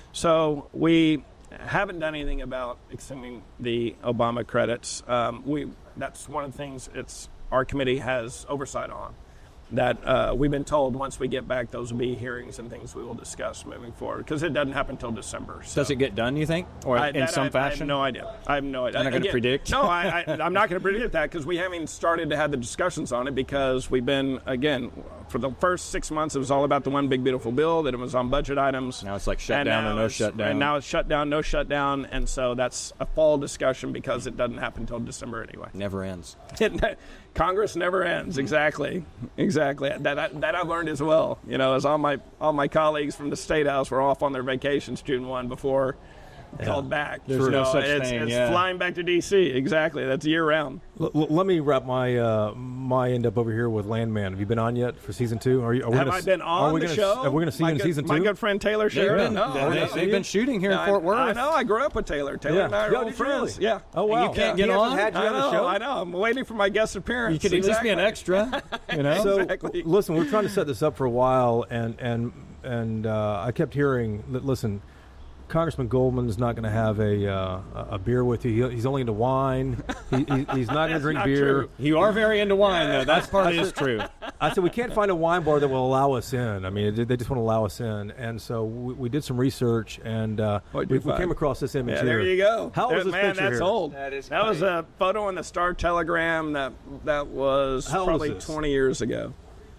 So we haven't done anything about extending the Obama credits. Um, we that's one of the things it's our committee has oversight on. That uh, we've been told once we get back, those will be hearings and things we will discuss moving forward, because it doesn't happen until December. So. Does it get done, you think, or I- in that some I, fashion? I have no idea. I have no idea. You're not gonna Again, predict? No, I, I, I'm not going to predict that because we haven't started to have the discussions on it, because we've been, again, for the first six months, it was all about the One Big Beautiful Bill, that it was on budget items. Now it's like shut And down now or no it's- shut down. And now it's shut down, no shut down. And so that's a fall discussion because it doesn't happen until December anyway. Never ends. Congress never ends. Exactly, exactly. That that I've learned as well. You know, as all my all my colleagues from the State House were off on their vacations June first before called back. There's You no know, such it's, thing, It's yeah. flying back to D C. Exactly. That's year round. L- l- let me wrap my uh, my end up over here with Landman. Have you been on yet for season two? Are you? Are we Have gonna I s- been are on we the gonna, show? Are we going to see my you in good, season two? My good friend Taylor They've Sheridan. been, No, they- I they- know. they've been shooting here in I, Fort Worth. I know. I grew up with Taylor. Taylor Yeah. and I are Yeah, old did you friends. really? Yeah. Oh wow! you can't He get hasn't on? had you I on the know. show? I know. I'm waiting for my guest appearance. You could at least be an Exactly. extra, you know. So Exactly. listen, we're trying to set this up for a while, and and and uh, I kept hearing that. Listen, Congressman Goldman's not going to have a uh, a beer with you. He, he's only into wine. He, he, he's not going to drink not beer. true. You are very into wine, though. That's part is true. I said we can't find a wine bar that will allow us in. I mean, they just want to allow us in. And so we, we did some research, and uh, we, we came across this image yeah, here. There you go. How there, was this man, picture that's here? old. That is That was a photo in the Star Telegram that that was How old probably was this? twenty years ago.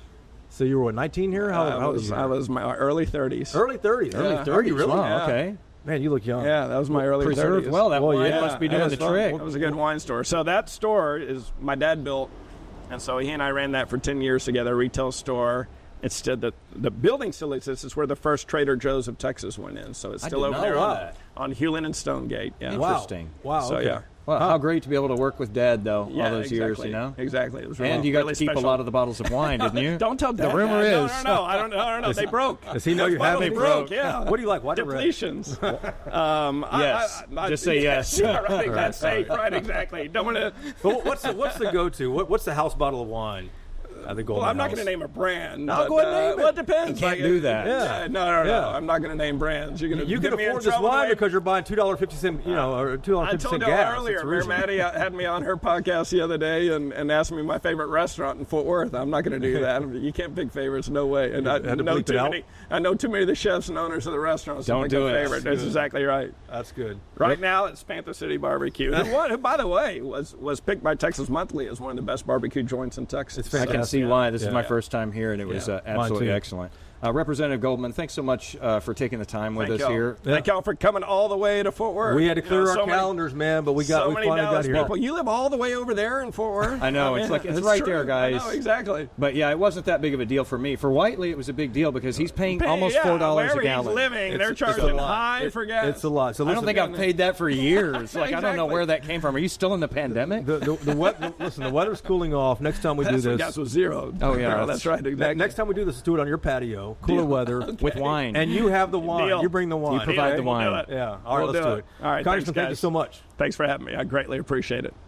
So you were what, nineteen here? How, I, how was, was you? I was my early thirties. Early thirties. Yeah. Early Are thirties. you Really? Wow, Yeah. okay. Man, you look young. Yeah, that was my early Preserved thirties. well. That Well, wine yeah. must be Yeah, doing it the was fun. trick. It was a good wine store. So that store is my dad built, and so he and I ran that for ten years together. A retail store. It's still the the building still exists. It's where the first Trader Joe's of Texas went in. So it's I still did over not there know on, that. on Hewlin and Stonegate. Yeah. Wow. Interesting. Wow. So okay. yeah. Well, how great to be able to work with Dad, though, Yeah, all those exactly. years, you know? Exactly. It was really, And you got really to keep special. a lot of the bottles of wine, didn't you? Don't tell Dad. The rumor that. is. No, no, no. I don't know. I don't know. They broke. Does he know you have They any? broke, yeah. What do you like? White or red? Depletions. um, I- Yes. I, I, Just say yes. Yeah, right. That's safe. Right. Exactly. Don't want to. Well, what's the what's the go-to? What, what's the house bottle of wine? Uh, the Goldman Well, I'm not House. going to name a brand. No, but, go ahead and uh, name it. Well, it depends. You can't Like, do that. Yeah. No, no, no. Yeah. I'm not going to name brands. You're going to You get can me in afford this trouble the wine way- because you're buying two dollars fifty cents, you know, or two dollars I fifty told cent y'all gas. earlier, That's the Mayor reason. Maddie had me on her podcast the other day and, and asked me my favorite restaurant in Fort Worth. I'm not going to do that. You can't pick favorites, no way. And I had to know bleep it too out? many. I know too many of the chefs and owners of the restaurants. to Don't pick do a it. favorite. That's exactly right. That's good. Right now, it's Panther City Barbecue. The one, by the way, was was picked by Texas Monthly as one of the best barbecue joints in Texas. It's I fantastic. can see why. This Yeah. is my first time here, and it was Yeah. uh, absolutely too. excellent. Uh, Representative Goldman, thanks so much uh, for taking the time with Thank us y'all. here. Thank y'all for coming all the way to Fort Worth. We had to You clear know, our so many- calendars, man, but we got so we many finally got Dallas here. people. You live all the way over there in Fort Worth. I know, it's like- it's right there, true. guys. I know, exactly. But yeah, it wasn't that big of a deal for me. For Whiteley, it was a big deal because he's paying Pay- almost yeah, four dollars a wherever gallon. He's living, It's- they're it's a charging lot. high It- for gas. It's a lot. So I don't listen, think I've paid that for years. Like I don't know Exactly. where that came from. Are you still in the pandemic? the, the, the, wet, the listen. The weather's cooling off. Next time we do That's when this, gas was zero. Oh, yeah, No, that's- that's right. ne- Exactly. next time we do this, let's do it on your patio, cooler weather, With wine. and you have the wine. Deal. You bring the wine. You provide Deal. the We'll wine. do it. Yeah. All right, We'll let's do do it. it. All right, Congressman, thanks, thank you guys. so much. Thanks for having me. I greatly appreciate it.